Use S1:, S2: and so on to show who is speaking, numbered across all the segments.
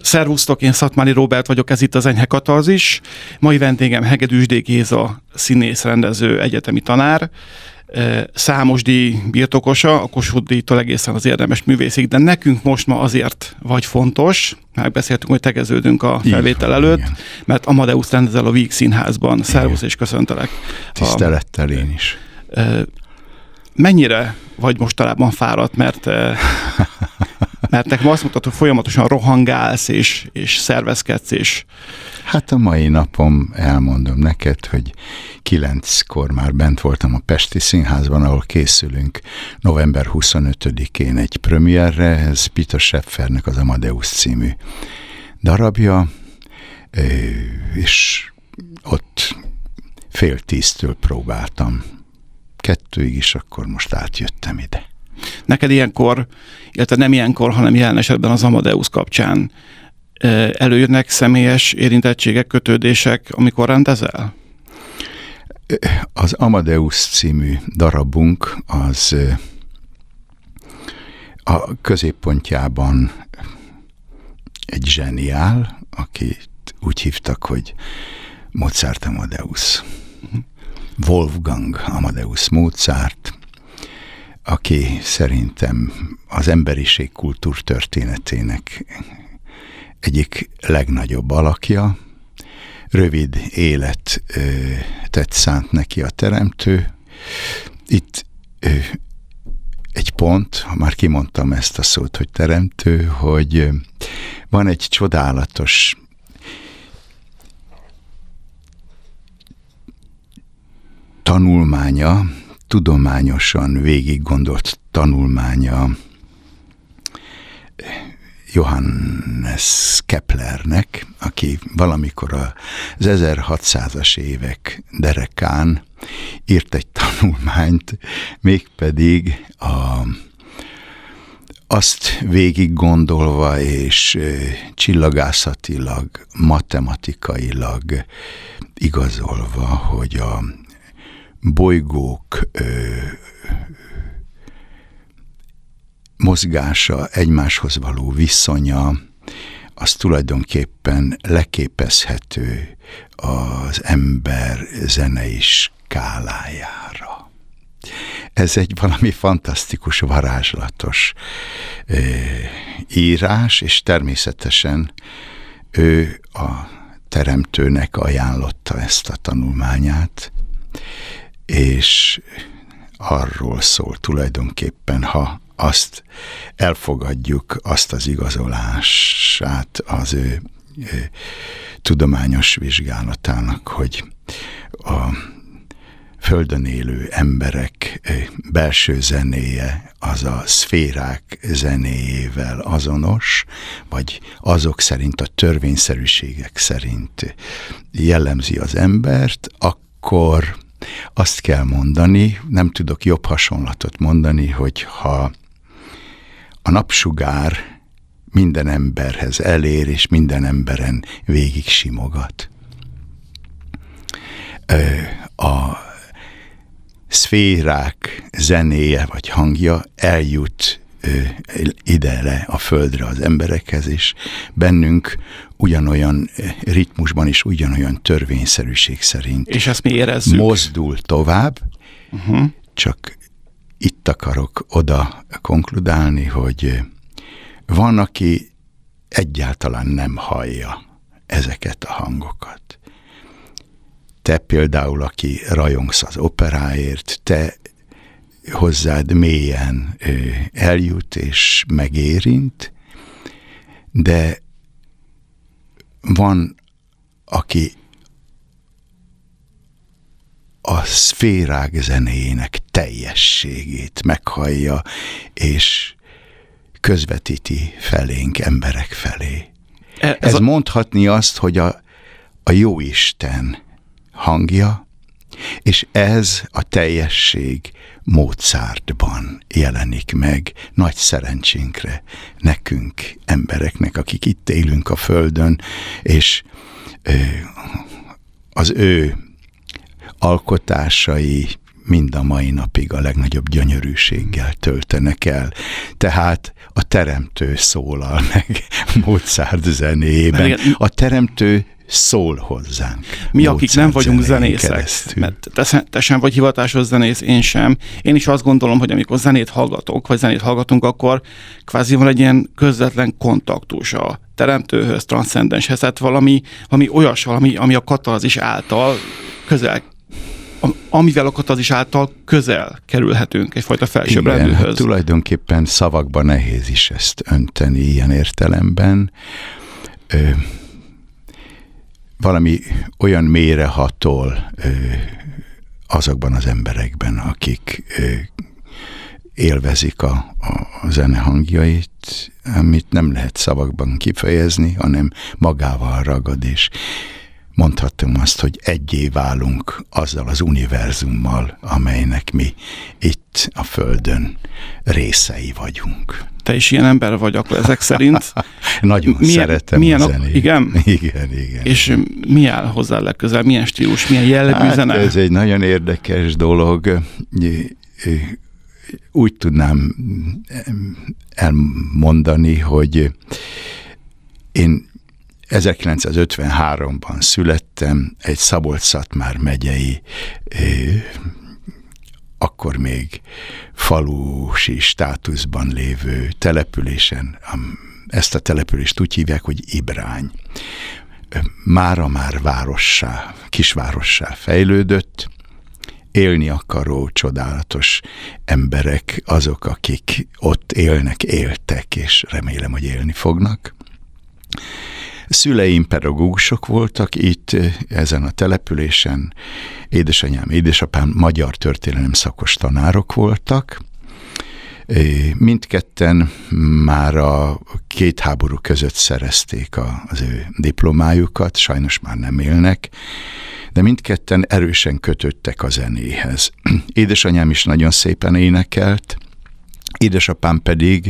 S1: Szervusztok, én Szatmári Róbert vagyok, ez itt az Enyhe Katarzis. Mai vendégem Hegedűs D. Géza, színész, rendező, egyetemi tanár, számos díj birtokosa, a Kossuth díjtól egészen az érdemes művészig, de nekünk most ma azért vagy fontos, megbeszéltünk, hogy tegeződünk a felvétel előtt, igen. Mert Amadeus rendezel a Víg Színházban. Szervusz és köszöntelek.
S2: Tisztelettel én is.
S1: Mennyire vagy mostanában fáradt, mert nekem azt mutatod, hogy folyamatosan rohangálsz és szervezkedsz, és...
S2: Hát a mai napom elmondom neked, hogy 9-kor már bent voltam a Pesti Színházban, ahol készülünk november 25-én egy premierre, ez Peter Scheffernek az Amadeus című darabja, és ott 9:30 próbáltam 2-ig, és akkor most átjöttem ide.
S1: Neked ilyenkor, illetve nem ilyenkor, hanem jelen esetben az Amadeus kapcsán előjönnek személyes érintettségek, kötődések, amikor rendezel?
S2: Az Amadeus című darabunk az a középpontjában egy zseniál, akit úgy hívtak, hogy Mozart Amadeus. Wolfgang Amadeus Mozart, aki szerintem az emberiség kultúrtörténetének egyik legnagyobb alakja. Rövid életet szánt neki a teremtő. Itt egy pont, ha már kimondtam ezt a szót, hogy teremtő, hogy van egy csodálatos tanulmánya, tudományosan végig gondolt tanulmánya Johannes Keplernek, aki valamikor az 1600-as évek derekán írt egy tanulmányt, mégpedig azt végig gondolva és csillagászatilag, matematikailag igazolva, hogy a bolygók mozgása, egymáshoz való viszonya, az tulajdonképpen leképezhető az ember zenei skálájára. Ez egy valami fantasztikus, varázslatos írás, és természetesen ő a teremtőnek ajánlotta ezt a tanulmányát, és arról szól tulajdonképpen, ha azt elfogadjuk, azt az igazolását az ő tudományos vizsgálatának, hogy a Földön élő emberek belső zenéje az a szférák zenéjével azonos, vagy azok szerint, a törvényszerűségek szerint jellemzi az embert, akkor azt kell mondani, nem tudok jobb hasonlatot mondani, hogy ha a napsugár minden emberhez elér, és minden emberen végig simogat. A szférák zenéje vagy hangja eljut ide a földre az emberekhez, és bennünk ugyanolyan ritmusban és ugyanolyan törvényszerűség szerint
S1: és ezt mi érezzük.
S2: Mozdul tovább, csak itt akarok oda konkludálni, hogy van, aki egyáltalán nem hallja ezeket a hangokat. Te például, aki rajongsz az operáért, te hozzád mélyen eljut és megérint, de van, aki a szférák zenéjének teljességét meghallja, és közvetíti felénk, emberek felé. Ez mondhatni azt, hogy a Jóisten hangja, és ez a teljesség Mozartban jelenik meg, nagy szerencsénkre nekünk, embereknek, akik itt élünk a Földön, és az ő alkotásai mind a mai napig a legnagyobb gyönyörűséggel töltenek el. Tehát a teremtő szólal meg Mozart zenében. A teremtő szól hozzánk.
S1: Mi, akik nem vagyunk zenészek, mert te sem vagy hivatásos zenész, én sem. Én is azt gondolom, hogy amikor zenét hallgatok, vagy zenét hallgatunk, akkor kvázi van egy ilyen közvetlen kontaktus a teremtőhöz, transzcendenshez, tehát valami olyas, ami a katarzis által közel, amivel a katarzis által közel kerülhetünk egyfajta felsőbbrendűhöz.
S2: Hát tulajdonképpen szavakban nehéz is ezt önteni ilyen értelemben. Valami olyan mélyre hatol azokban az emberekben, akik élvezik a zene hangjait, amit nem lehet szavakban kifejezni, hanem magával ragad, és mondhatom azt, hogy egyé válunk azzal az univerzummal, amelynek mi itt a Földön részei vagyunk.
S1: Te is ilyen ember vagy akkor ezek szerint.
S2: Nagyon szeretem a zenét.
S1: Igen?
S2: Igen.
S1: És mi áll hozzá legközel? Milyen stílus, milyen jellegű zene?
S2: Ez egy nagyon érdekes dolog. Úgy tudnám elmondani, hogy én 1953-ban születtem egy Szabolcs-Szatmár megyei, akkor még falusi státuszban lévő településen. Ezt a települést úgy hívják, hogy Ibrány. Mára már várossá, kisvárossá fejlődött, élni akaró, csodálatos emberek azok, akik ott élnek, éltek, és remélem, hogy élni fognak. Szüleim pedagógusok voltak itt, ezen a településen. Édesanyám, édesapám magyar történelem szakos tanárok voltak. Mindketten már a két háború között szerezték az ő diplomájukat, sajnos már nem élnek, de mindketten erősen kötöttek a zenéhez. Édesanyám is nagyon szépen énekelt, édesapám pedig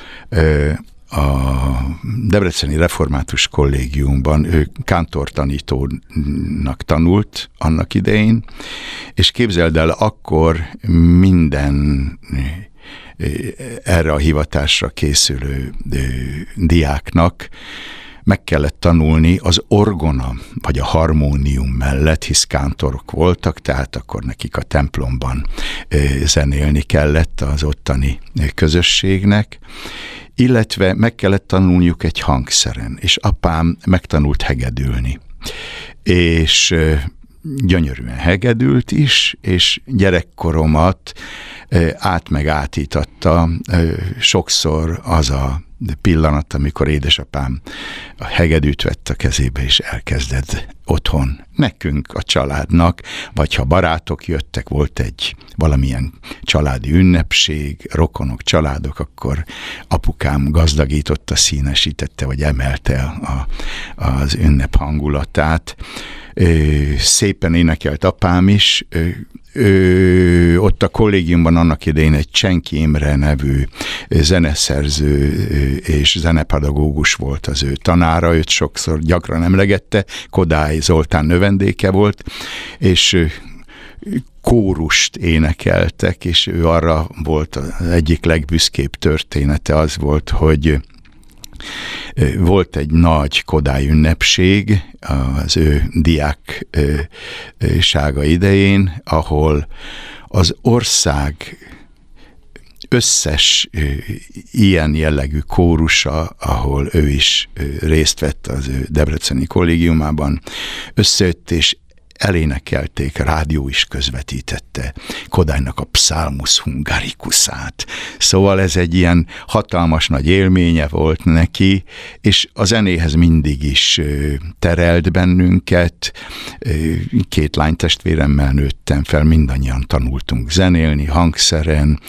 S2: a Debreceni Református Kollégiumban ő kántortanítónak tanult annak idején, és képzeld el, akkor minden erre a hivatásra készülő diáknak meg kellett tanulni az orgona, vagy a harmónium mellett, hisz kántorok voltak, tehát akkor nekik a templomban zenélni kellett az ottani közösségnek, illetve meg kellett tanulniuk egy hangszeren, és apám megtanult hegedülni. És gyönyörűen hegedült is, és gyerekkoromat átítatta sokszor az a pillanat, amikor édesapám a hegedűt vett a kezébe, és elkezdett otthon nekünk, a családnak, vagy ha barátok jöttek, volt egy valamilyen családi ünnepség, rokonok, családok, akkor apukám gazdagította, színesítette, vagy emelte az ünnep hangulatát. Szépen énekelt apám is, ott a kollégiumban annak idején egy Csenki Imre nevű zeneszerző és zenepedagógus volt az ő tanára, őt sokszor gyakran emlegette, Kodály Zoltán növendéke volt, és kórust énekeltek, és ő arra volt az egyik legbüszkébb története, az volt, hogy volt egy nagy Kodály ünnepség az ő diáksága idején, ahol az ország összes ilyen jellegű kórusa, ahol ő is részt vett az ő debreceni kollégiumában, összejött és elénekelték, rádió is közvetítette Kodálynak a Psalmus Hungaricusát. Szóval ez egy ilyen hatalmas nagy élménye volt neki, és a zenéhez mindig is terelt bennünket. Két lánytestvéremmel nőttem fel, mindannyian tanultunk zenélni, hangszeren,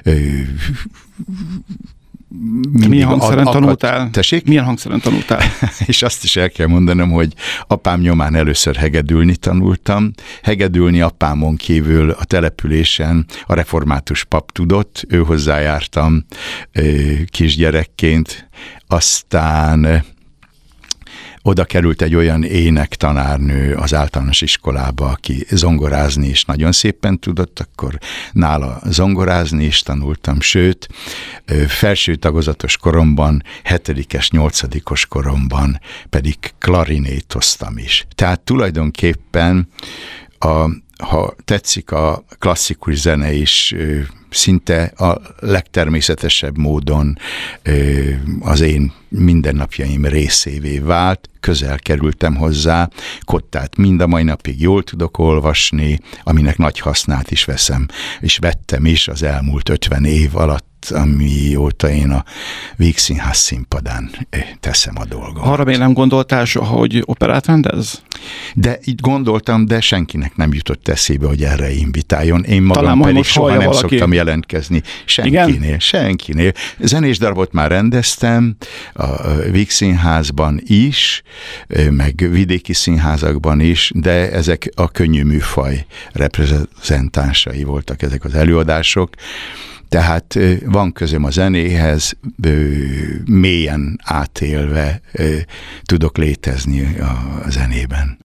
S1: milyen hangszeren tanultál?
S2: Tessék?
S1: Milyen hangszeren tanultál?
S2: És azt is el kell mondanom, hogy apám nyomán először hegedülni tanultam. Hegedülni apámon kívül a településen a református pap tudott, ő hozzájártam kisgyerekként. Aztán oda került egy olyan énektanárnő az általános iskolába, aki zongorázni is nagyon szépen tudott, akkor nála zongorázni is tanultam, sőt, felső tagozatos koromban, 7-es, 8-os koromban pedig klarinétoztam is. Tehát tulajdonképpen ha tetszik, a klasszikus zene is szinte a legtermészetesebb módon az én mindennapjaim részévé vált, közel kerültem hozzá, kottát mind a mai napig jól tudok olvasni, aminek nagy hasznát is veszem, és vettem is az elmúlt 50 év alatt, amióta én a Vígszínház színpadán teszem a dolgom.
S1: Arra még nem gondoltál soha, hogy operát rendez?
S2: De így gondoltam, de senkinek nem jutott eszébe, hogy erre invitáljon. Én magam pedig soha nem szoktam jelentkezni senkinél. Zenés darabot már rendeztem a Vígszínházban is, meg vidéki színházakban is, de ezek a könnyű műfaj reprezentánsai voltak ezek az előadások. Tehát van közöm a zenéhez, mélyen átélve tudok létezni a zenében.